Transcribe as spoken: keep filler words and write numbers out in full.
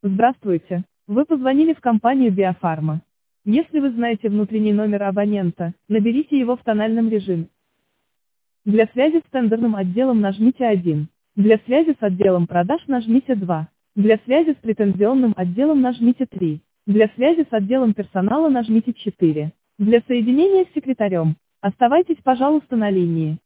Здравствуйте. Вы позвонили в компанию Биофарма. Если вы знаете внутренний номер абонента, наберите его в тональном режиме. Для связи с тендерным отделом нажмите один. Для связи с отделом продаж нажмите два. Для связи с претензионным отделом нажмите три. Для связи с отделом персонала нажмите четыре. Для соединения с секретарем, оставайтесь, пожалуйста, на линии.